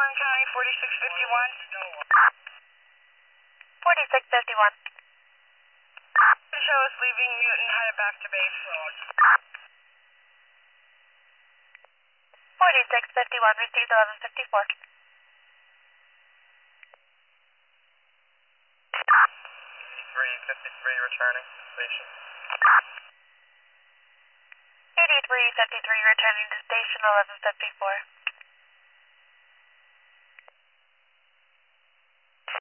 Warren County, 4651. 4651. The show is leaving Newton, headed back to base. 4651, received 1154. 8353 returning station. 8353 returning to station 1154.